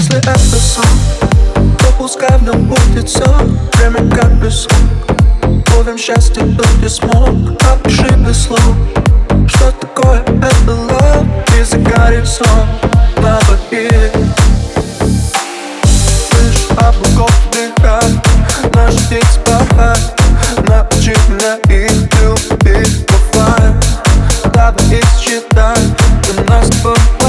Если это сон, то пускай в нем будет все. Время как песок, ловим счастье, тут не смог. Опиши без слов, что такое это love. И загорит сон на двоих. Слышь, облаков вдыхай, наши птицы пахай. Научи меня их любить, бывает. Давай их считай, для нас с тобой